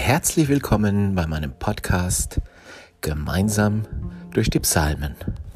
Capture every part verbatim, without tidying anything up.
Herzlich willkommen bei meinem Podcast Gemeinsam durch die Psalmen.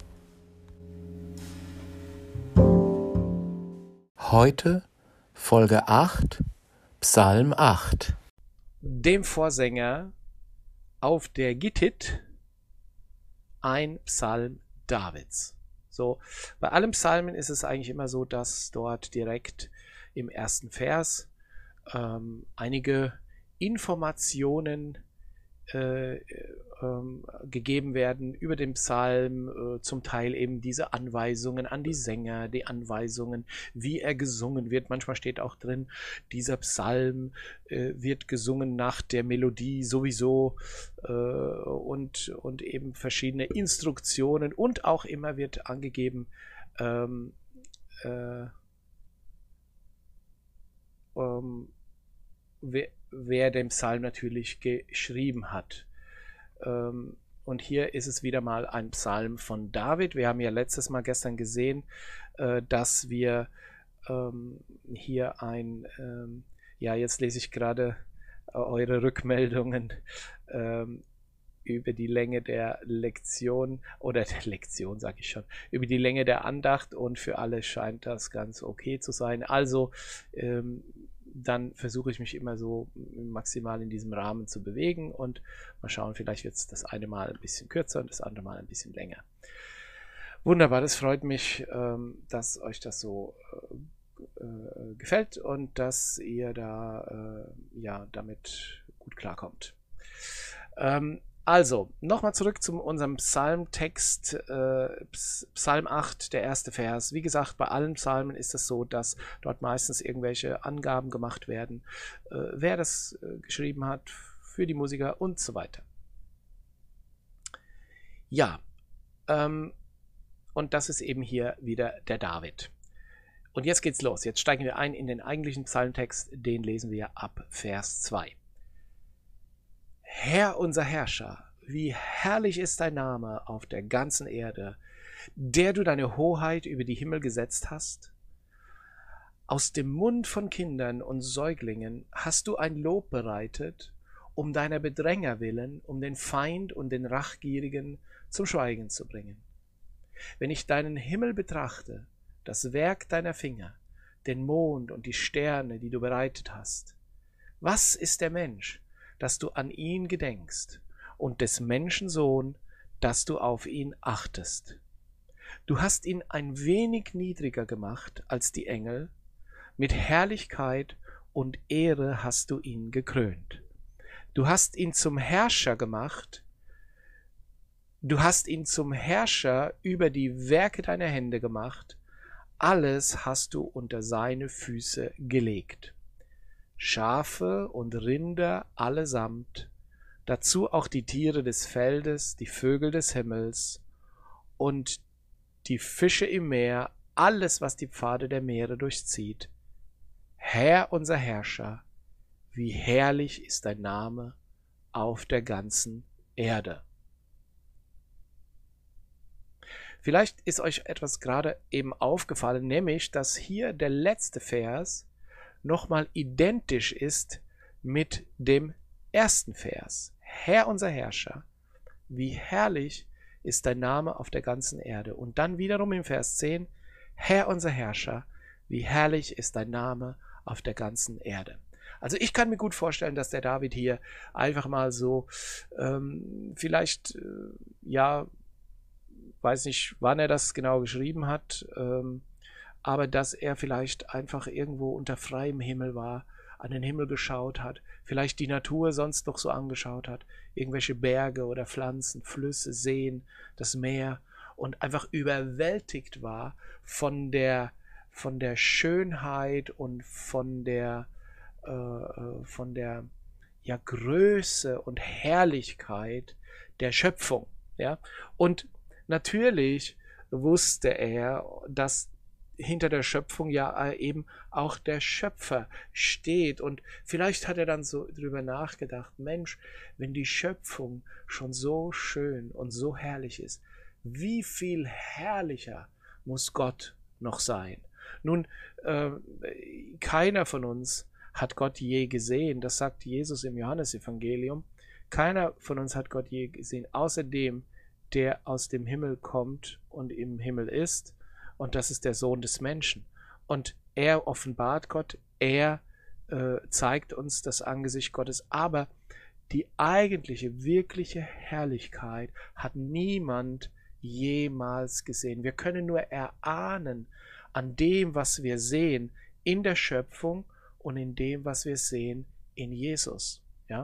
Heute Folge acht, Psalm acht. Dem Vorsänger auf der Gittit ein Psalm Davids. So, bei allen Psalmen ist es eigentlich immer so, dass dort direkt im ersten Vers ähm, einige Informationen äh, ähm, gegeben werden über den Psalm, äh, zum Teil eben diese Anweisungen an die Sänger, die Anweisungen, wie er gesungen wird. Manchmal steht auch drin, dieser Psalm äh, wird gesungen nach der Melodie sowieso äh, und, und eben verschiedene Instruktionen, und auch immer wird angegeben, ähm, äh, ähm, wer, wer den Psalm natürlich geschrieben hat. Ähm, und hier ist es wieder mal ein Psalm von David. Wir haben ja letztes Mal gestern gesehen, äh, dass wir ähm, hier ein, ähm, ja, jetzt lese ich gerade äh, eure Rückmeldungen ähm, über die Länge der Lektion, oder der Lektion sage ich schon, über die Länge der Andacht, und für alle scheint das ganz okay zu sein. Also ähm, dann versuche ich mich immer so maximal in diesem Rahmen zu bewegen, und mal schauen, vielleicht wird es das eine Mal ein bisschen kürzer und das andere Mal ein bisschen länger. Wunderbar, das freut mich, ähm, dass euch das so äh, äh, gefällt und dass ihr da äh, ja, damit gut klarkommt. Ähm, Also, nochmal zurück zu unserem Psalmtext, äh, Psalm acht, der erste Vers. Wie gesagt, bei allen Psalmen ist es so, dass dort meistens irgendwelche Angaben gemacht werden, äh, wer das äh, geschrieben hat, für die Musiker und so weiter. Ja, ähm, und das ist eben hier wieder der David. Und jetzt geht's los. Jetzt steigen wir ein in den eigentlichen Psalmtext, den lesen wir ab Vers zwei. Herr, unser Herrscher, wie herrlich ist dein Name auf der ganzen Erde, der du deine Hoheit über die Himmel gesetzt hast. Aus dem Mund von Kindern und Säuglingen hast du ein Lob bereitet, um deiner Bedränger willen, um den Feind und den Rachgierigen zum Schweigen zu bringen. Wenn ich deinen Himmel betrachte, das Werk deiner Finger, den Mond und die Sterne, die du bereitet hast, was ist der Mensch, dass du an ihn gedenkst, und des Menschen Sohn, dass du auf ihn achtest? Du hast ihn ein wenig niedriger gemacht als die Engel, mit Herrlichkeit und Ehre hast du ihn gekrönt. Du hast ihn zum Herrscher gemacht, du hast ihn zum Herrscher über die Werke deiner Hände gemacht, alles hast du unter seine Füße gelegt. Schafe und Rinder allesamt, dazu auch die Tiere des Feldes, die Vögel des Himmels und die Fische im Meer, alles, was die Pfade der Meere durchzieht. Herr, unser Herrscher, wie herrlich ist dein Name auf der ganzen Erde. Vielleicht ist euch etwas gerade eben aufgefallen, nämlich, dass hier der letzte Vers nochmal identisch ist mit dem ersten Vers. Herr, unser Herrscher, wie herrlich ist dein Name auf der ganzen Erde. Und dann wiederum im Vers zehn, Herr, unser Herrscher, wie herrlich ist dein Name auf der ganzen Erde. Also ich kann mir gut vorstellen, dass der David hier einfach mal so, ähm, vielleicht, äh, ja, weiß nicht, wann er das genau geschrieben hat, ähm, aber dass er vielleicht einfach irgendwo unter freiem Himmel war, an den Himmel geschaut hat, vielleicht die Natur sonst noch so angeschaut hat, irgendwelche Berge oder Pflanzen, Flüsse, Seen, das Meer, und einfach überwältigt war von der, von der Schönheit und von der, äh, von der ja, Größe und Herrlichkeit der Schöpfung. Ja? Und natürlich wusste er, dass hinter der Schöpfung ja eben auch der Schöpfer steht. Und vielleicht hat er dann so drüber nachgedacht, Mensch, wenn die Schöpfung schon so schön und so herrlich ist, wie viel herrlicher muss Gott noch sein? Nun, äh, keiner von uns hat Gott je gesehen. Das sagt Jesus im Johannesevangelium. Keiner von uns hat Gott je gesehen, außer dem, der aus dem Himmel kommt und im Himmel ist. Und das ist der Sohn des Menschen. Und er offenbart Gott, er äh, zeigt uns das Angesicht Gottes. Aber die eigentliche, wirkliche Herrlichkeit hat niemand jemals gesehen. Wir können nur erahnen an dem, was wir sehen in der Schöpfung und in dem, was wir sehen in Jesus. Ja?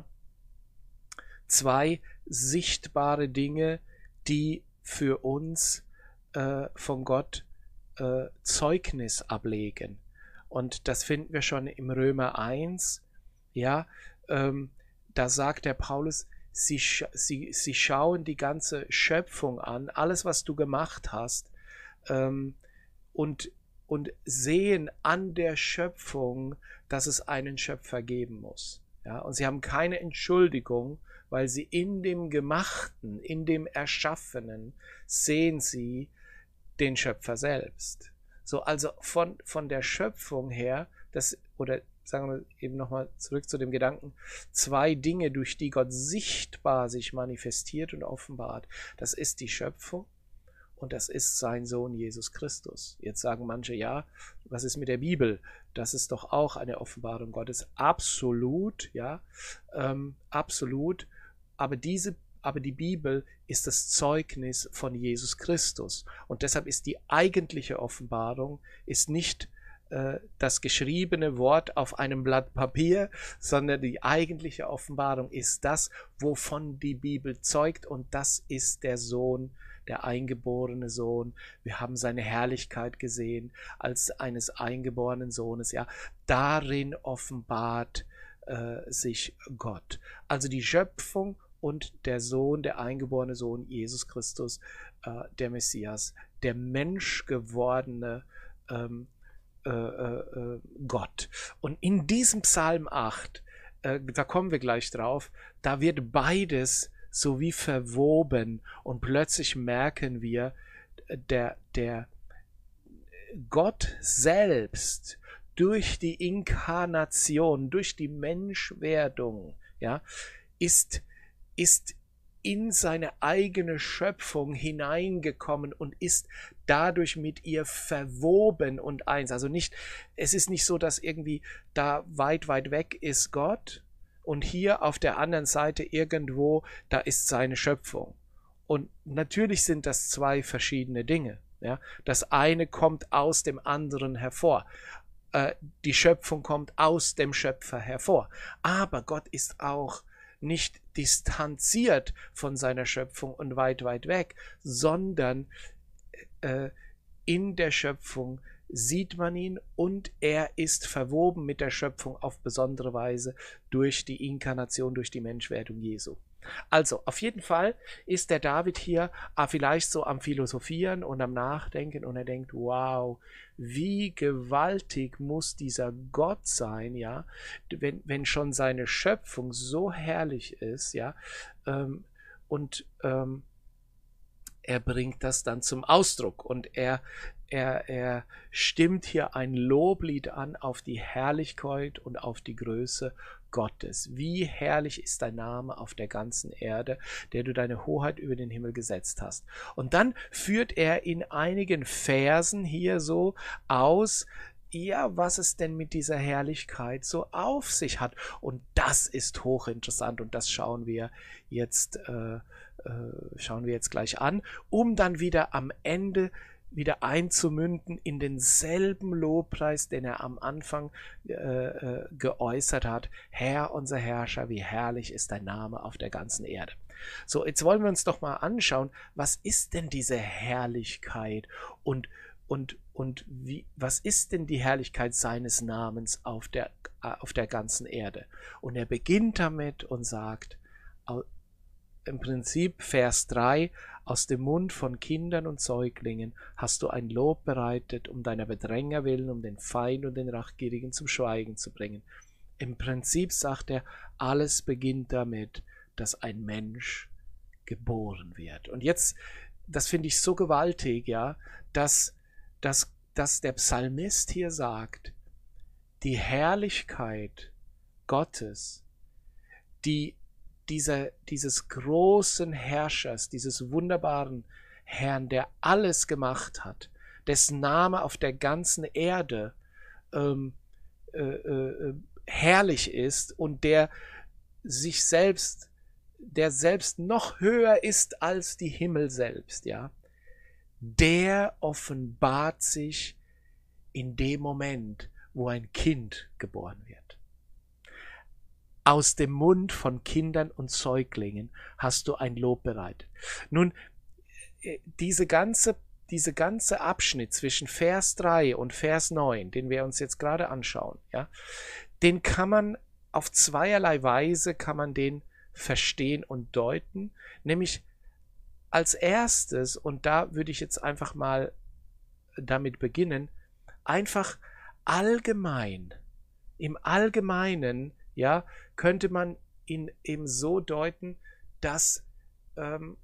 Zwei sichtbare Dinge, die für uns äh, von Gott äh, Zeugnis ablegen. Und das finden wir schon im Römer eins. Ja, ähm, da sagt der Paulus, sie, sie, sie schauen die ganze Schöpfung an, alles, was du gemacht hast, ähm, und, und sehen an der Schöpfung, dass es einen Schöpfer geben muss. Ja, und sie haben keine Entschuldigung, weil sie in dem Gemachten, in dem Erschaffenen sehen sie den Schöpfer selbst. So, also von, von der Schöpfung her, das, oder sagen wir eben nochmal zurück zu dem Gedanken, zwei Dinge, durch die Gott sichtbar sich manifestiert und offenbart. Das ist die Schöpfung und das ist sein Sohn Jesus Christus. Jetzt sagen manche, ja, was ist mit der Bibel? Das ist doch auch eine Offenbarung Gottes. Absolut, ja, ähm, absolut. Aber diese Aber die Bibel ist das Zeugnis von Jesus Christus. Und deshalb ist die eigentliche Offenbarung ist nicht äh, das geschriebene Wort auf einem Blatt Papier, sondern die eigentliche Offenbarung ist das, wovon die Bibel zeugt. Und das ist der Sohn, der eingeborene Sohn. Wir haben seine Herrlichkeit gesehen als eines eingeborenen Sohnes. Ja, darin offenbart äh, sich Gott. Also die Schöpfung und der Sohn, der eingeborene Sohn, Jesus Christus, äh, der Messias, der menschgewordene ähm, äh, äh, Gott. Und in diesem Psalm acht, äh, da kommen wir gleich drauf, da wird beides so wie verwoben und plötzlich merken wir, der, der Gott selbst durch die Inkarnation, durch die Menschwerdung, ja, ist ist in seine eigene Schöpfung hineingekommen und ist dadurch mit ihr verwoben und eins. Also nicht, es ist nicht so, dass irgendwie da weit, weit weg ist Gott und hier auf der anderen Seite irgendwo, da ist seine Schöpfung. Und natürlich sind das zwei verschiedene Dinge. Ja? Das eine kommt aus dem anderen hervor. Äh, die Schöpfung kommt aus dem Schöpfer hervor. Aber Gott ist auch nicht distanziert von seiner Schöpfung und weit, weit weg, sondern äh, in der Schöpfung sieht man ihn und er ist verwoben mit der Schöpfung auf besondere Weise durch die Inkarnation, durch die Menschwerdung Jesu. Also, auf jeden Fall ist der David hier ah, vielleicht so am Philosophieren und am Nachdenken und er denkt, wow, wie gewaltig muss dieser Gott sein, ja, wenn, wenn schon seine Schöpfung so herrlich ist, ja, ähm, und ähm, er bringt das dann zum Ausdruck und er, er, er stimmt hier ein Loblied an auf die Herrlichkeit und auf die Größe Gottes. Wie herrlich ist dein Name auf der ganzen Erde, der du deine Hoheit über den Himmel gesetzt hast. Und dann führt er in einigen Versen hier so aus, ja, was es denn mit dieser Herrlichkeit so auf sich hat. Und das ist hochinteressant und das schauen wir jetzt, äh, äh, schauen wir jetzt gleich an, um dann wieder am Ende wieder einzumünden in denselben Lobpreis, den er am Anfang äh, äh, geäußert hat. Herr, unser Herrscher, wie herrlich ist dein Name auf der ganzen Erde. So, jetzt wollen wir uns doch mal anschauen, was ist denn diese Herrlichkeit und, und, und wie, was ist denn die Herrlichkeit seines Namens auf der, auf der ganzen Erde? Und er beginnt damit und sagt, im Prinzip Vers drei, aus dem Mund von Kindern und Säuglingen hast du ein Lob bereitet, um deiner Bedränger willen, um den Feind und den Rachgierigen zum Schweigen zu bringen. Im Prinzip sagt er, alles beginnt damit, dass ein Mensch geboren wird. Und jetzt, das finde ich so gewaltig, ja, dass, dass, dass der Psalmist hier sagt, die Herrlichkeit Gottes, die dieser, dieses großen Herrschers, dieses wunderbaren Herrn, der alles gemacht hat, dessen Name auf der ganzen Erde ähm, äh, äh, herrlich ist und der sich selbst, der selbst noch höher ist als die Himmel selbst, ja, der offenbart sich in dem Moment, wo ein Kind geboren wird. Aus dem Mund von Kindern und Säuglingen hast du ein Lob bereitet. Nun, diese ganze, diese ganze Abschnitt zwischen Vers drei und Vers neun, den wir uns jetzt gerade anschauen, ja, den kann man auf zweierlei Weise kann man den verstehen und deuten, nämlich als erstes, und da würde ich jetzt einfach mal damit beginnen, einfach allgemein, im Allgemeinen, ja, könnte man ihn eben so deuten, dass, ähm,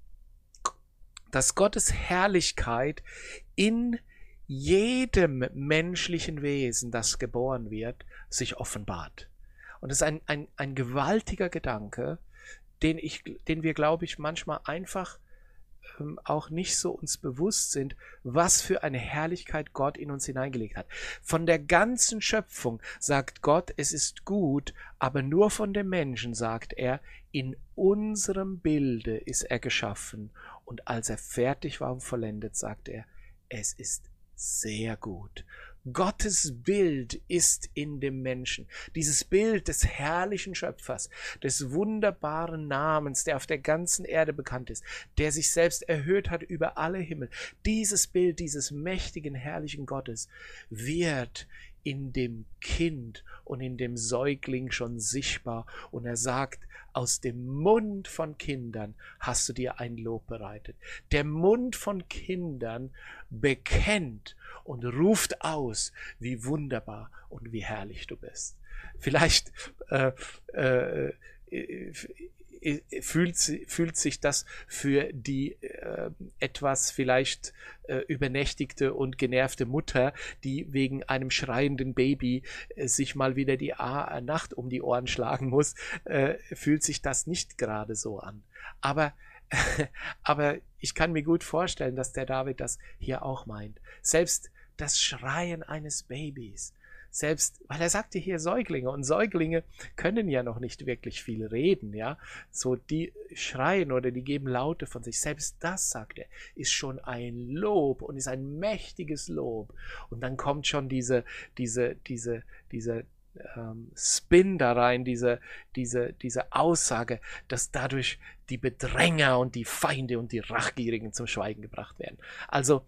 dass Gottes Herrlichkeit in jedem menschlichen Wesen, das geboren wird, sich offenbart. Und das ist ein, ein, ein gewaltiger Gedanke, den, ich, den wir, glaube ich, manchmal einfach ähm, auch nicht so uns bewusst sind, was für eine Herrlichkeit Gott in uns hineingelegt hat. Von der ganzen Schöpfung sagt Gott, es ist gut, aber nur von dem Menschen sagt er, in unserem Bilde ist er geschaffen. Und als er fertig war und vollendet, sagt er, es ist sehr gut. Gottes Bild ist in dem Menschen. Dieses Bild des herrlichen Schöpfers, des wunderbaren Namens, der auf der ganzen Erde bekannt ist, der sich selbst erhöht hat über alle Himmel. Dieses Bild dieses mächtigen, herrlichen Gottes wird in dem Kind und in dem Säugling schon sichtbar. Und er sagt, aus dem Mund von Kindern hast du dir ein Lob bereitet. Der Mund von Kindern bekennt und ruft aus, wie wunderbar und wie herrlich du bist. Vielleicht äh, äh, fühlt, fühlt sich das für die äh, etwas vielleicht äh, übernächtigte und genervte Mutter, die wegen einem schreienden Baby äh, sich mal wieder die A Nacht um die Ohren schlagen muss, äh, fühlt sich das nicht gerade so an. Aber aber ich kann mir gut vorstellen, dass der David das hier auch meint. Selbst das Schreien eines Babys, selbst, weil er sagte hier Säuglinge, und Säuglinge können ja noch nicht wirklich viel reden, ja, so die schreien oder die geben Laute von sich, selbst das, sagt er, ist schon ein Lob und ist ein mächtiges Lob. Und dann kommt schon diese, diese, diese, diese ähm, Spin da rein, diese, diese, diese Aussage, dass dadurch die Bedränger und die Feinde und die Rachgierigen zum Schweigen gebracht werden. Also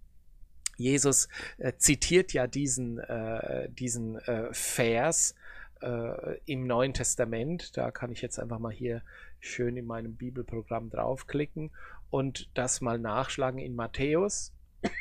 Jesus äh, zitiert ja diesen, äh, diesen äh, Vers äh, im Neuen Testament. Da kann ich jetzt einfach mal hier schön in meinem Bibelprogramm draufklicken und das mal nachschlagen in Matthäus.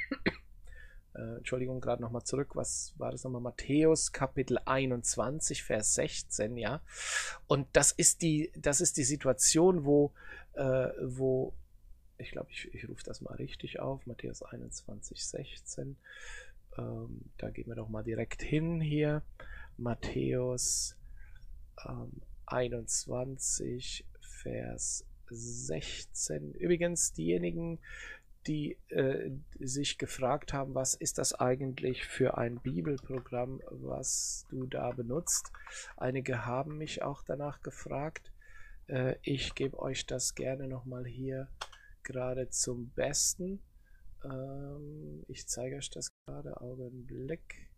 äh, Entschuldigung, gerade nochmal zurück. Was war das nochmal? Matthäus Kapitel einundzwanzig, Vers sechzehn, ja. Und das ist die, das ist die Situation, wo, äh, wo Ich glaube, ich, ich rufe das mal richtig auf. Matthäus einundzwanzig, sechzehn. Ähm, da gehen wir doch mal direkt hin hier. Matthäus ähm, einundzwanzig, Vers sechzehn. Übrigens, diejenigen, die äh, sich gefragt haben, was ist das eigentlich für ein Bibelprogramm, was du da benutzt. Einige haben mich auch danach gefragt. Äh, ich gebe euch das gerne nochmal hier gerade zum Besten. Ähm, ich zeige euch das gerade, Augenblick.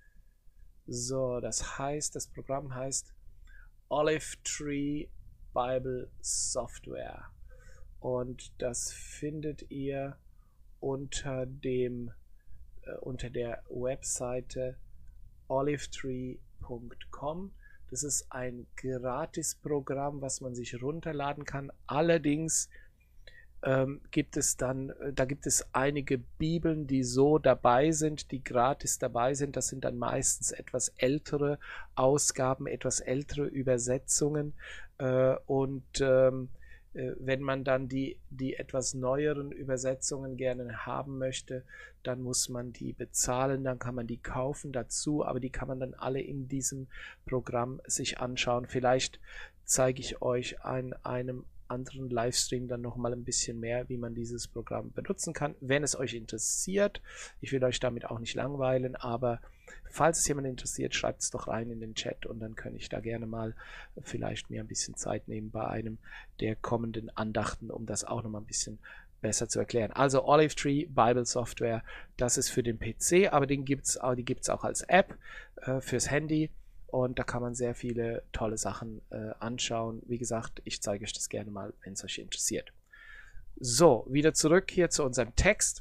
So, das heißt, das Programm heißt Olive Tree Bible Software. Und das findet ihr unter dem äh, unter der Webseite olive tree punkt com. Das ist ein Gratisprogramm, was man sich runterladen kann. Allerdings Ähm, gibt es dann, da gibt es einige Bibeln, die so dabei sind, die gratis dabei sind. Das sind dann meistens etwas ältere Ausgaben, etwas ältere Übersetzungen. Äh, und ähm, äh, wenn man dann die, die etwas neueren Übersetzungen gerne haben möchte, dann muss man die bezahlen, dann kann man die kaufen dazu, aber die kann man dann alle in diesem Programm sich anschauen. Vielleicht zeige ich euch an einem anderen Livestream dann nochmal ein bisschen mehr, wie man dieses Programm benutzen kann, wenn es euch interessiert. Ich will euch damit auch nicht langweilen, aber falls es jemand interessiert, schreibt es doch rein in den Chat und dann kann ich da gerne mal vielleicht mir ein bisschen Zeit nehmen bei einem der kommenden Andachten, um das auch nochmal ein bisschen besser zu erklären. Also Olive Tree Bible Software, das ist für den P C, aber den gibt's auch, die gibt es auch als App äh, fürs Handy. Und da kann man sehr viele tolle Sachen äh, anschauen. Wie gesagt, ich zeige euch das gerne mal, wenn es euch interessiert. So, wieder zurück hier zu unserem Text.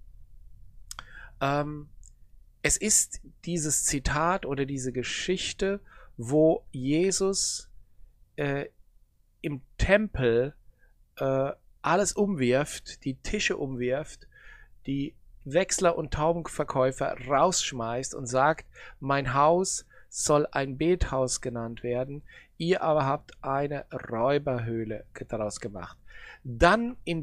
Ähm, es ist dieses Zitat oder diese Geschichte, wo Jesus äh, im Tempel äh, alles umwirft, die Tische umwirft, die Wechsler und Taubenverkäufer rausschmeißt und sagt, mein Haus soll ein Bethaus genannt werden, ihr aber habt eine Räuberhöhle daraus gemacht. Dann in...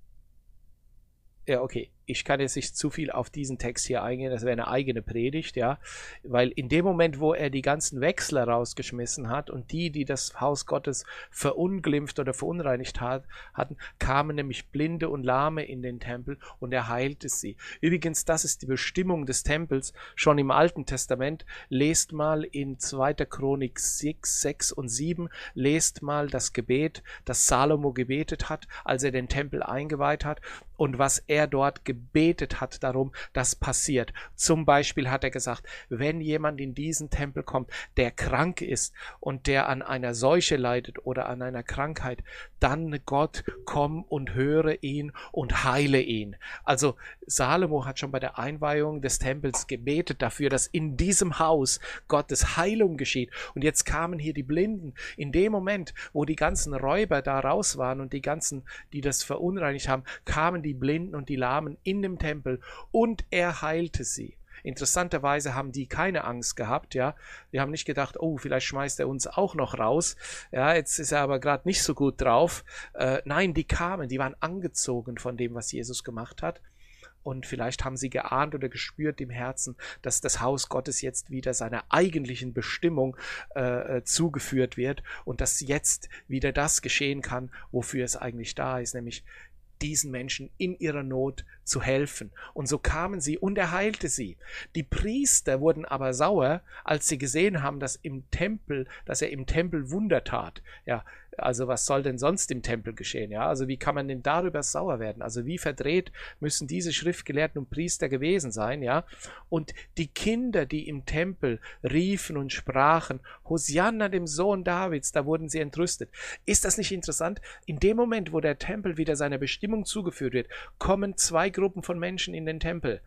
Ja, okay, ich kann jetzt nicht zu viel auf diesen Text hier eingehen, das wäre eine eigene Predigt, ja, weil in dem Moment, wo er die ganzen Wechsler rausgeschmissen hat und die, die das Haus Gottes verunglimpft oder verunreinigt hat, hatten, kamen nämlich Blinde und Lahme in den Tempel und er heilte sie. Übrigens, das ist die Bestimmung des Tempels schon im Alten Testament. Lest mal in zweiter Chronik sechs, sechs und sieben, lest mal das Gebet, das Salomo gebetet hat, als er den Tempel eingeweiht hat und was er dort gebetet hat darum, das passiert. Zum Beispiel hat er gesagt, wenn jemand in diesen Tempel kommt, der krank ist und der an einer Seuche leidet oder an einer Krankheit, dann Gott, komm und höre ihn und heile ihn. Also Salomo hat schon bei der Einweihung des Tempels gebetet dafür, dass in diesem Haus Gottes Heilung geschieht. Und jetzt kamen hier die Blinden. In dem Moment, wo die ganzen Räuber da raus waren und die ganzen, die das verunreinigt haben, kamen die Blinden und die Lahmen in dem Tempel und er heilte sie. Interessanterweise haben die keine Angst gehabt, ja. Die haben nicht gedacht, oh, vielleicht schmeißt er uns auch noch raus. Ja, jetzt ist er aber gerade nicht so gut drauf. Äh, nein, die kamen, die waren angezogen von dem, was Jesus gemacht hat. Und vielleicht haben sie geahnt oder gespürt im Herzen, dass das Haus Gottes jetzt wieder seiner eigentlichen Bestimmung äh, zugeführt wird und dass jetzt wieder das geschehen kann, wofür es eigentlich da ist, nämlich diesen Menschen in ihrer Not zu helfen. Und so kamen sie und er heilte sie. Die Priester wurden aber sauer, als sie gesehen haben, dass im Tempel, dass er im Tempel Wunder tat. Ja, also was soll denn sonst im Tempel geschehen? Ja, also wie kann man denn darüber sauer werden? Also wie verdreht müssen diese Schriftgelehrten und Priester gewesen sein? Ja, und die Kinder, die im Tempel riefen und sprachen, Hosianna dem Sohn Davids, da wurden sie entrüstet. Ist das nicht interessant? In dem Moment, wo der Tempel wieder seiner Bestimmung zugeführt wird, kommen zwei Gruppen von Menschen in den Tempel,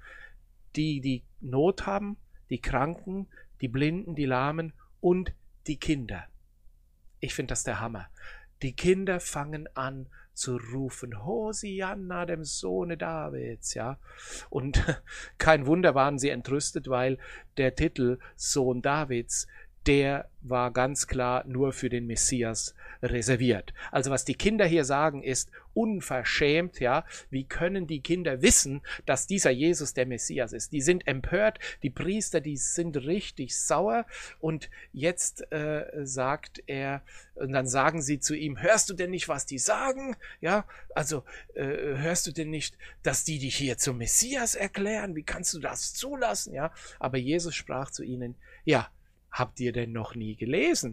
die die Not haben, die Kranken, die Blinden, die Lahmen und die Kinder. Ich finde das der Hammer. Die Kinder fangen an zu rufen, Hosianna dem Sohne Davids, ja. Und kein Wunder waren sie entrüstet, weil der Titel Sohn Davids, der war ganz klar nur für den Messias reserviert. Also was die Kinder hier sagen, ist unverschämt, ja. Wie können die Kinder wissen, dass dieser Jesus der Messias ist? Die sind empört, die Priester, die sind richtig sauer und jetzt äh, sagt er, und dann sagen sie zu ihm, hörst du denn nicht, was die sagen? Ja, also äh, hörst du denn nicht, dass die dich hier zum Messias erklären? Wie kannst du das zulassen? Ja, aber Jesus sprach zu ihnen, ja, habt ihr denn noch nie gelesen?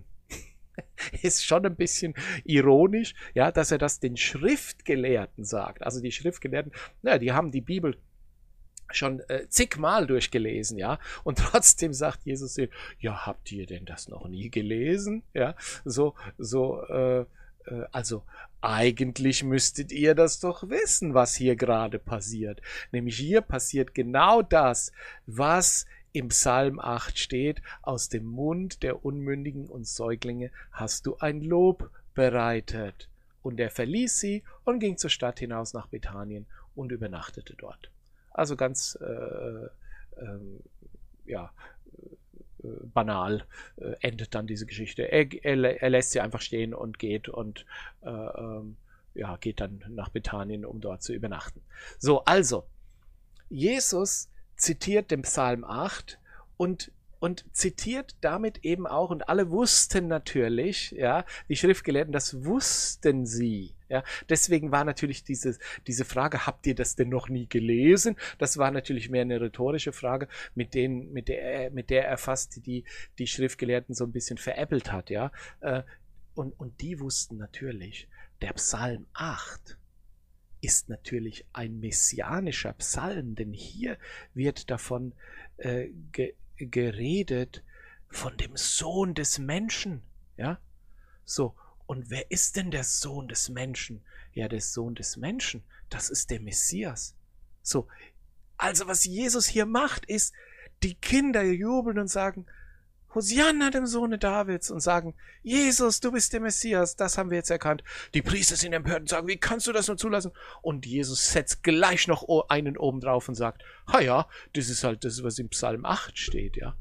Ist schon ein bisschen ironisch, ja, dass er das den Schriftgelehrten sagt. Also die Schriftgelehrten, na, die haben die Bibel schon äh, zigmal durchgelesen, ja, und trotzdem sagt Jesus, ja, habt ihr denn das noch nie gelesen? Ja, so, so, äh, äh, also eigentlich müsstet ihr das doch wissen, was hier gerade passiert. Nämlich hier passiert genau das, was im Psalm acht steht, aus dem Mund der Unmündigen und Säuglinge hast du ein Lob bereitet. Und er verließ sie und ging zur Stadt hinaus nach Bethanien und übernachtete dort. Also ganz äh, äh, ja, äh, banal äh, endet dann diese Geschichte. Er, er, er lässt sie einfach stehen und geht und äh, äh, ja, geht dann nach Bethanien, um dort zu übernachten. So, also, Jesus zitiert den Psalm acht und Und zitiert damit eben auch, und alle wussten natürlich, ja, die Schriftgelehrten, das wussten sie. Ja, deswegen war natürlich diese, diese Frage, habt ihr das denn noch nie gelesen? Das war natürlich mehr eine rhetorische Frage, mit, denen, mit, der, mit der er fast die, die Schriftgelehrten so ein bisschen veräppelt hat. Ja? Und, und die wussten natürlich, der Psalm acht ist natürlich ein messianischer Psalm, denn hier wird davon äh, ge geredet von dem Sohn des Menschen, ja, so, und wer ist denn der Sohn des Menschen? Ja, der Sohn des Menschen, das ist der Messias. So, also was Jesus hier macht, ist, die Kinder jubeln und sagen, Hosianna dem Sohne Davids, und sagen, Jesus, du bist der Messias, das haben wir jetzt erkannt. Die Priester sind empört und sagen, wie kannst du das nur zulassen? Und Jesus setzt gleich noch einen oben drauf und sagt, ha ja, das ist halt das, was im Psalm acht steht, ja.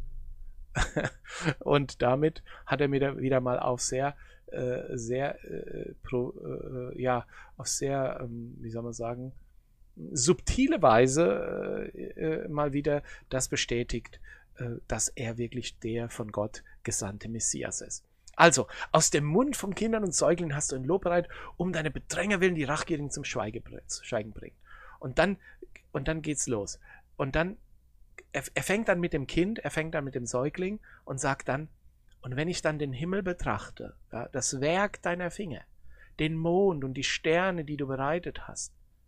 Und damit hat er mir wieder mal auf sehr, äh, sehr, äh, pro, äh, ja, auf sehr, ähm, wie soll man sagen, subtile Weise äh, äh, mal wieder das bestätigt, dass er wirklich der von Gott gesandte Messias ist. Also, aus dem Mund von Kindern und Säuglingen hast du ein Lob bereit, um deine Bedränger willen, die Rachgierigen zum Schweigen bringen. Und dann, und dann geht's los. Und dann, er, er fängt dann mit dem Kind, er fängt dann mit dem Säugling und sagt dann, und wenn ich dann den Himmel betrachte, ja, das Werk deiner Finger, den Mond und die Sterne, die du bereitet hast,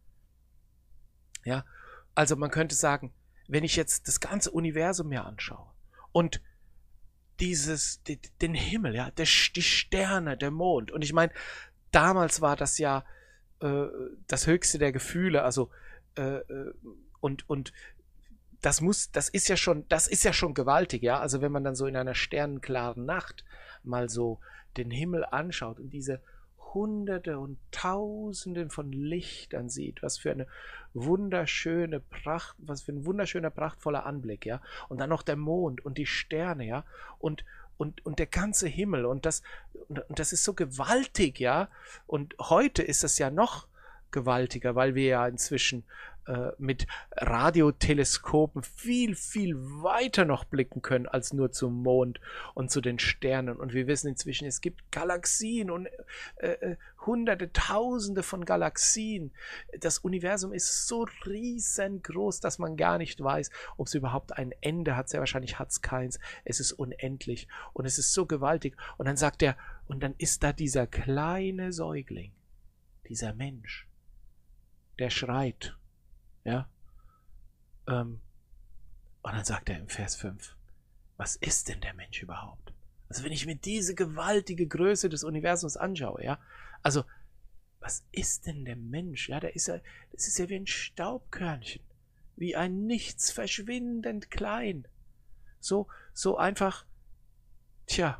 ja, also man könnte sagen, wenn ich jetzt das ganze Universum mir anschaue und dieses, die, den Himmel, ja, der, die Sterne, der Mond, und ich meine, damals war das ja äh, das höchste der Gefühle, also äh, und und das muss, das ist ja schon, das ist ja schon gewaltig, ja, also wenn man dann so in einer sternenklaren Nacht mal so den Himmel anschaut und diese Hunderte und Tausenden von Lichtern sieht, was für eine wunderschöne Pracht, was für ein wunderschöner, prachtvoller Anblick, ja, und dann noch der Mond und die Sterne, ja, und, und, und der ganze Himmel, und das, und das ist so gewaltig, ja, und heute ist es ja noch gewaltiger, weil wir ja inzwischen äh, mit Radioteleskopen viel, viel weiter noch blicken können als nur zum Mond und zu den Sternen. Und wir wissen inzwischen, es gibt Galaxien und äh, hunderte, tausende von Galaxien. Das Universum ist so riesengroß, dass man gar nicht weiß, ob es überhaupt ein Ende hat. Sehr wahrscheinlich hat es keins. Es ist unendlich und es ist so gewaltig. Und dann sagt er, und dann ist da dieser kleine Säugling, dieser Mensch, der schreit, ja, ähm, und dann sagt er im Vers fünf, was ist denn der Mensch überhaupt? Also wenn ich mir diese gewaltige Größe des Universums anschaue, ja, also was ist denn der Mensch? Ja, der ist ja, das ist ja wie ein Staubkörnchen, wie ein Nichts, verschwindend klein, so, so einfach, tja,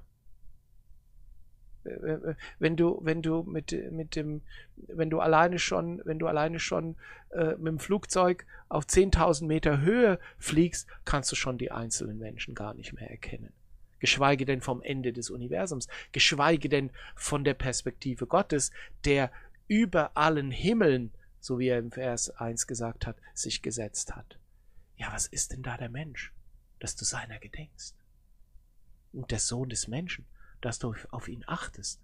wenn du, wenn du mit, mit dem, wenn du alleine schon, wenn du alleine schon äh, mit dem Flugzeug auf zehntausend Meter Höhe fliegst, kannst du schon die einzelnen Menschen gar nicht mehr erkennen. Geschweige denn vom Ende des Universums, geschweige denn von der Perspektive Gottes, der über allen Himmeln, so wie er im Vers eins gesagt hat, sich gesetzt hat. Ja, was ist denn da der Mensch, dass du seiner gedenkst? Und der Sohn des Menschen, dass du auf ihn achtest.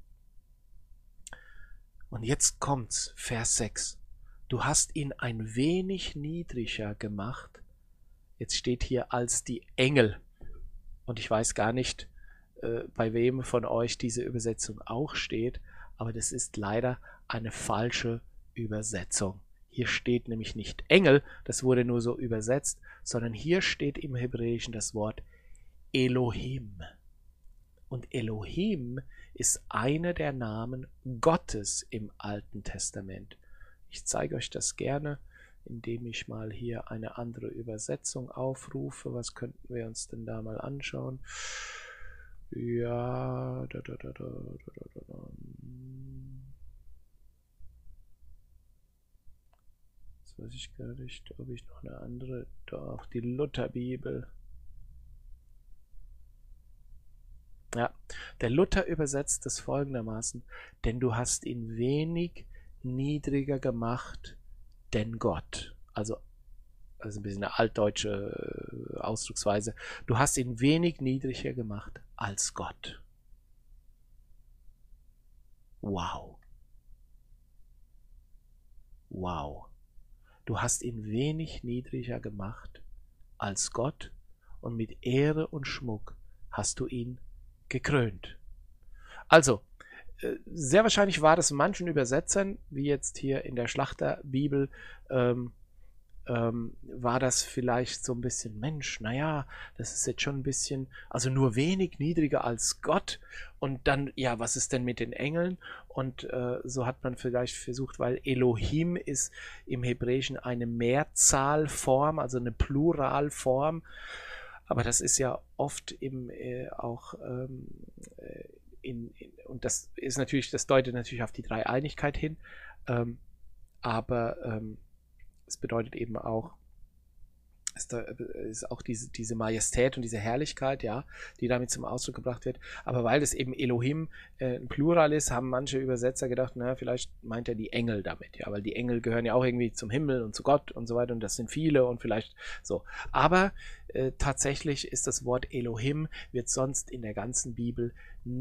Und jetzt kommt's, Vers sechs. Du hast ihn ein wenig niedriger gemacht. Jetzt steht hier als die Engel. Und ich weiß gar nicht, äh, bei wem von euch diese Übersetzung auch steht, aber das ist leider eine falsche Übersetzung. Hier steht nämlich nicht Engel, das wurde nur so übersetzt, sondern hier steht im Hebräischen das Wort Elohim. Und Elohim ist einer der Namen Gottes im Alten Testament. Ich zeige euch das gerne, indem ich mal hier eine andere Übersetzung aufrufe. Was könnten wir uns denn da mal anschauen? Ja, da, da, da, da, da, da, da. Jetzt weiß ich gar nicht, ob ich noch eine andere, doch, die Lutherbibel. Ja, der Luther übersetzt es folgendermaßen, denn du hast ihn wenig niedriger gemacht denn Gott. Also, also ein bisschen eine altdeutsche Ausdrucksweise. Du hast ihn wenig niedriger gemacht als Gott. Wow. Wow. Du hast ihn wenig niedriger gemacht als Gott und mit Ehre und Schmuck hast du ihn gekrönt. Also, sehr wahrscheinlich war das manchen Übersetzern, wie jetzt hier in der Schlachterbibel, ähm, ähm, war das vielleicht so ein bisschen, Mensch, naja, das ist jetzt schon ein bisschen, also nur wenig niedriger als Gott. Und dann, ja, was ist denn mit den Engeln? Und äh, so hat man vielleicht versucht, weil Elohim ist im Hebräischen eine Mehrzahlform, also eine Pluralform. Aber das ist ja oft im, äh, auch ähm, in, in, und das ist natürlich, das deutet natürlich auf die Dreieinigkeit hin, ähm, aber ähm, es bedeutet eben auch, es ist auch diese, diese Majestät und diese Herrlichkeit, ja, die damit zum Ausdruck gebracht wird. Aber weil es eben Elohim äh, ein Plural ist, haben manche Übersetzer gedacht, na, vielleicht meint er die Engel damit, ja, weil die Engel gehören ja auch irgendwie zum Himmel und zu Gott und so weiter und das sind viele und vielleicht so. Aber äh, tatsächlich ist das Wort Elohim, wird sonst in der ganzen Bibel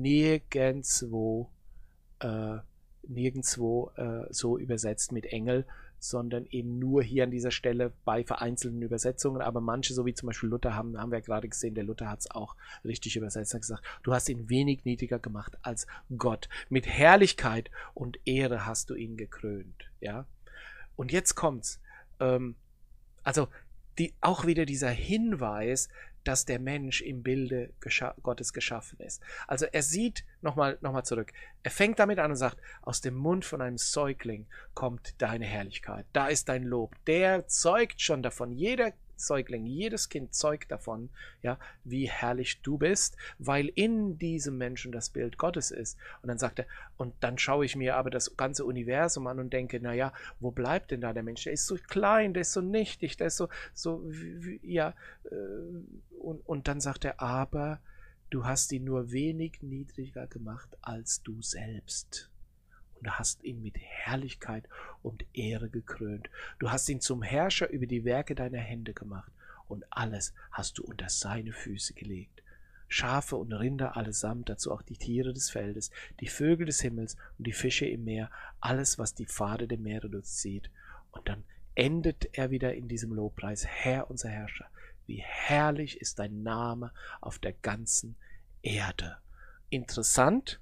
nirgendwo, äh, nirgendwo äh, so übersetzt mit Engel, sondern eben nur hier an dieser Stelle bei vereinzelten Übersetzungen. Aber manche, so wie zum Beispiel Luther, haben, haben wir ja gerade gesehen, der Luther hat es auch richtig übersetzt, hat gesagt, du hast ihn wenig niedriger gemacht als Gott. Mit Herrlichkeit und Ehre hast du ihn gekrönt. Ja? Und jetzt kommt's. Ähm, also die, auch wieder dieser Hinweis, dass der Mensch im Bilde gescha- Gottes geschaffen ist. Also er sieht, nochmal noch mal zurück, er fängt damit an und sagt, aus dem Mund von einem Säugling kommt deine Herrlichkeit, da ist dein Lob. Der zeugt schon davon, jeder Säugling, jedes Kind zeugt davon, ja, wie herrlich du bist, weil in diesem Menschen das Bild Gottes ist. Und dann sagt er, und dann schaue ich mir aber das ganze Universum an und denke, naja, wo bleibt denn da der Mensch? Der ist so klein, der ist so nichtig, der ist so, so wie, ja, äh, und, und dann sagt er, aber du hast ihn nur wenig niedriger gemacht als du selbst. Und du hast ihn mit Herrlichkeit und Ehre gekrönt. Du hast ihn zum Herrscher über die Werke deiner Hände gemacht. Und alles hast du unter seine Füße gelegt. Schafe und Rinder allesamt, dazu auch die Tiere des Feldes, die Vögel des Himmels und die Fische im Meer, alles, was die Pfade der Meere durchzieht. Und dann endet er wieder in diesem Lobpreis, Herr, unser Herrscher. Wie herrlich ist dein Name auf der ganzen Erde. Interessant,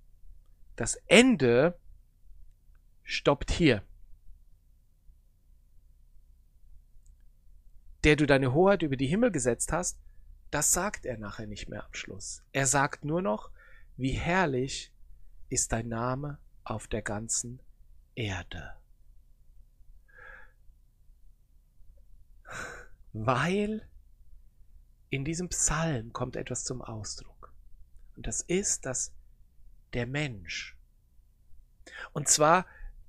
das Ende stoppt hier. Der du deine Hoheit über die Himmel gesetzt hast, das sagt er nachher nicht mehr am Schluss. Er sagt nur noch, wie herrlich ist dein Name auf der ganzen Erde. Weil in diesem Psalm kommt etwas zum Ausdruck. Und das ist, dass der Mensch, und zwar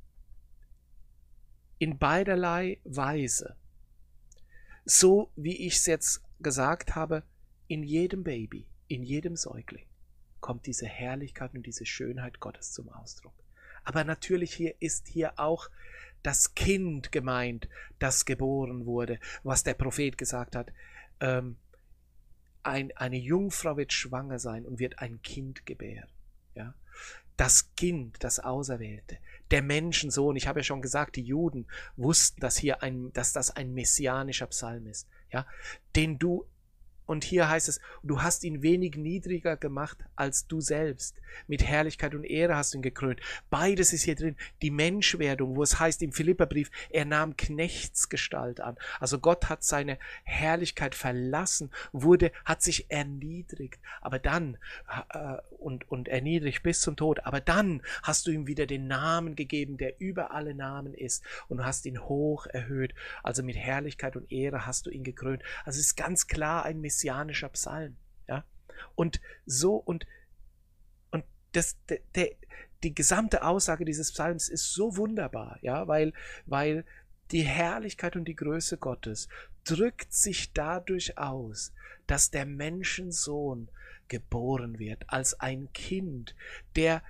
in beiderlei Weise, so wie ich es jetzt gesagt habe, in jedem Baby, in jedem Säugling kommt diese Herrlichkeit und diese Schönheit Gottes zum Ausdruck. Aber natürlich hier ist hier auch das Kind gemeint, das geboren wurde, was der Prophet gesagt hat. Ähm, ein, eine Jungfrau wird schwanger sein und wird ein Kind gebären. Ja? Das Kind, das Auserwählte, der Menschensohn. Ich habe ja schon gesagt, die Juden wussten, dass hier ein, dass das ein messianischer Psalm ist, ja, den du, und hier heißt es, du hast ihn wenig niedriger gemacht als du selbst. Mit Herrlichkeit und Ehre hast du ihn gekrönt. Beides ist hier drin. Die Menschwerdung, wo es heißt im Philipperbrief, er nahm Knechtsgestalt an. Also Gott hat seine Herrlichkeit verlassen, wurde, hat sich erniedrigt. Aber dann, äh, und, und erniedrigt bis zum Tod. Aber dann hast du ihm wieder den Namen gegeben, der über alle Namen ist. Und du hast ihn hoch erhöht. Also mit Herrlichkeit und Ehre hast du ihn gekrönt. Also es ist ganz klar ein Messianischer messianischer Psalm, ja, und so und und das der, der, die gesamte Aussage dieses Psalms ist so wunderbar, ja, weil weil die Herrlichkeit und die Größe Gottes drückt sich dadurch aus, dass der Menschensohn geboren wird als ein Kind, der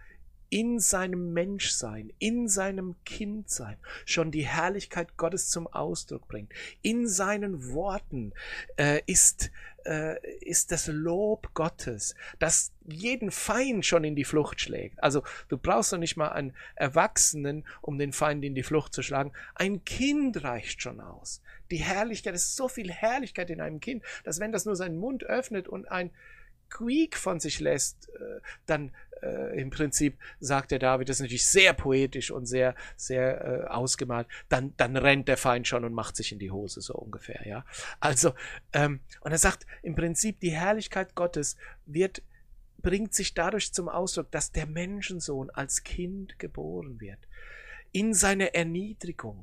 in seinem Menschsein, in seinem Kindsein schon die Herrlichkeit Gottes zum Ausdruck bringt. In seinen Worten äh, ist, äh, ist das Lob Gottes, das jeden Feind schon in die Flucht schlägt. Also du brauchst doch nicht mal einen Erwachsenen, um den Feind in die Flucht zu schlagen. Ein Kind reicht schon aus. Die Herrlichkeit, es ist so viel Herrlichkeit in einem Kind, dass wenn das nur seinen Mund öffnet und ein Quiek von sich lässt, äh, dann äh, im Prinzip sagt der David, das ist natürlich sehr poetisch und sehr, sehr äh, ausgemalt, dann, dann rennt der Feind schon und macht sich in die Hose, so ungefähr, ja. Also, ähm, und er sagt, im Prinzip die Herrlichkeit Gottes wird, bringt sich dadurch zum Ausdruck, dass der Menschensohn als Kind geboren wird. In seiner Erniedrigung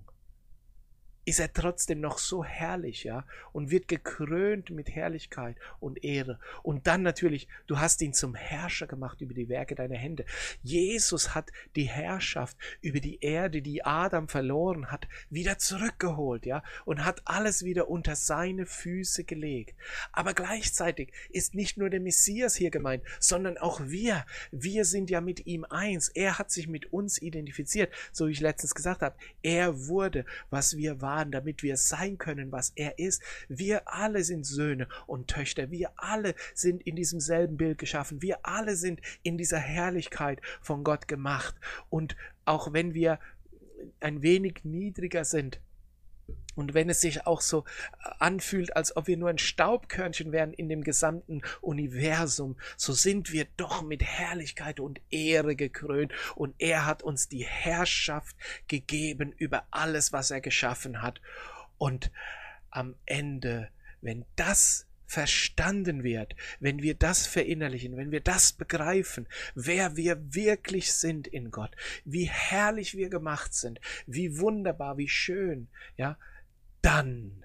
ist er trotzdem noch so herrlich, ja, und wird gekrönt mit Herrlichkeit und Ehre. Und dann natürlich, du hast ihn zum Herrscher gemacht über die Werke deiner Hände. Jesus hat die Herrschaft über die Erde, die Adam verloren hat, wieder zurückgeholt, ja, und hat alles wieder unter seine Füße gelegt. Aber gleichzeitig ist nicht nur der Messias hier gemeint, sondern auch wir. Wir sind ja mit ihm eins. Er hat sich mit uns identifiziert, so wie ich letztens gesagt habe. Er wurde, was wir waren, damit wir sein können, was er ist. Wir alle sind Söhne und Töchter. Wir alle sind in diesem selben Bild geschaffen. Wir alle sind in dieser Herrlichkeit von Gott gemacht. Und auch wenn wir ein wenig niedriger sind, und wenn es sich auch so anfühlt, als ob wir nur ein Staubkörnchen wären in dem gesamten Universum, so sind wir doch mit Herrlichkeit und Ehre gekrönt. Und er hat uns die Herrschaft gegeben über alles, was er geschaffen hat. Und am Ende, wenn das verstanden wird, wenn wir das verinnerlichen, wenn wir das begreifen, wer wir wirklich sind in Gott, wie herrlich wir gemacht sind, wie wunderbar, wie schön, ja, dann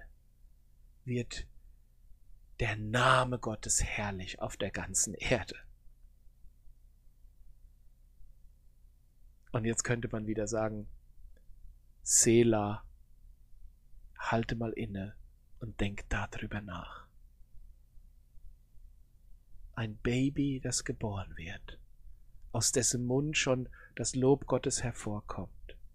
wird der Name Gottes herrlich auf der ganzen Erde. Und jetzt könnte man wieder sagen, Selah, halte mal inne und denk darüber nach. Ein Baby, das geboren wird, aus dessen Mund schon das Lob Gottes hervorkommt,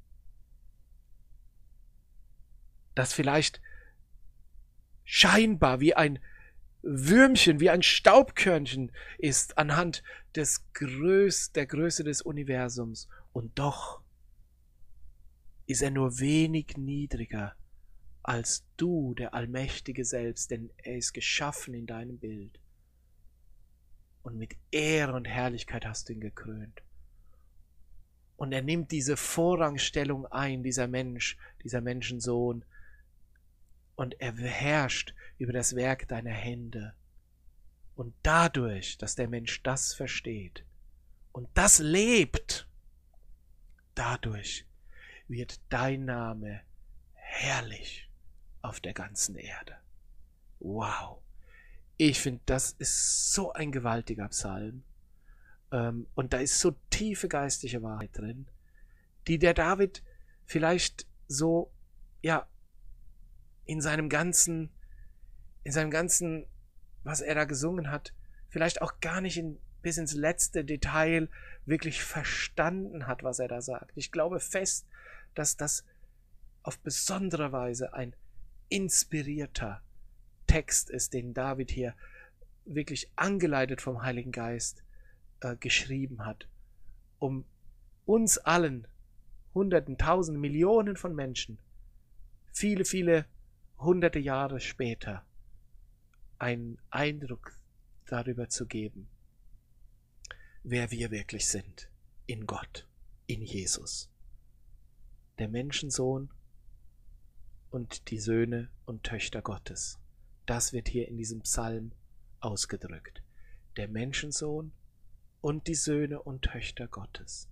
das vielleicht scheinbar wie ein Würmchen, wie ein Staubkörnchen ist anhand des Größ, der Größe des Universums. Und doch ist er nur wenig niedriger als du, der Allmächtige selbst, denn er ist geschaffen in deinem Bild. Und mit Ehre und Herrlichkeit hast du ihn gekrönt. Und er nimmt diese Vorrangstellung ein, dieser Mensch, dieser Menschensohn, und er herrscht über das Werk deiner Hände. Und dadurch, dass der Mensch das versteht und das lebt, dadurch wird dein Name herrlich auf der ganzen Erde. Wow! Ich finde, das ist so ein gewaltiger Psalm. Ähm, und da ist so tiefe geistliche Wahrheit drin, die der David vielleicht so, ja, in seinem ganzen, in seinem ganzen, was er da gesungen hat, vielleicht auch gar nicht in, bis ins letzte Detail wirklich verstanden hat, was er da sagt. Ich glaube fest, dass das auf besondere Weise ein inspirierter Text ist, den David hier wirklich angeleitet vom Heiligen Geist äh, geschrieben hat, um uns allen, Hunderten, Tausenden, Millionen von Menschen, viele, viele hunderte Jahre später, einen Eindruck darüber zu geben, wer wir wirklich sind in Gott, in Jesus. Der Menschensohn und die Söhne und Töchter Gottes. Das wird hier in diesem Psalm ausgedrückt. Der Menschensohn und die Söhne und Töchter Gottes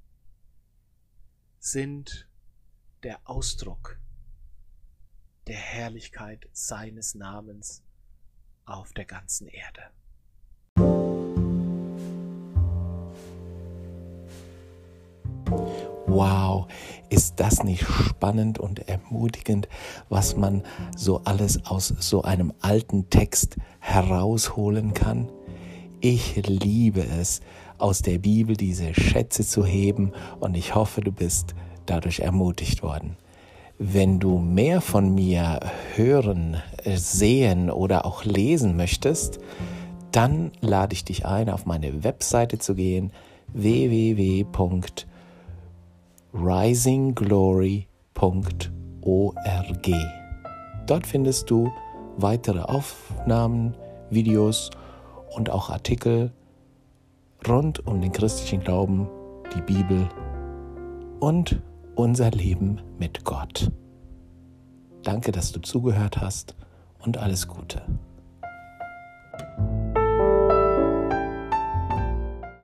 sind der Ausdruck der Herrlichkeit seines Namens auf der ganzen Erde. Wow, ist das nicht spannend und ermutigend, was man so alles aus so einem alten Text herausholen kann? Ich liebe es, aus der Bibel diese Schätze zu heben und ich hoffe, du bist dadurch ermutigt worden. Wenn du mehr von mir hören, sehen oder auch lesen möchtest, dann lade ich dich ein, auf meine Webseite zu gehen, w w w punkt rising glory punkt org. Dort findest du weitere Aufnahmen, Videos und auch Artikel rund um den christlichen Glauben, die Bibel und unser Leben mit Gott. Danke, dass du zugehört hast und alles Gute.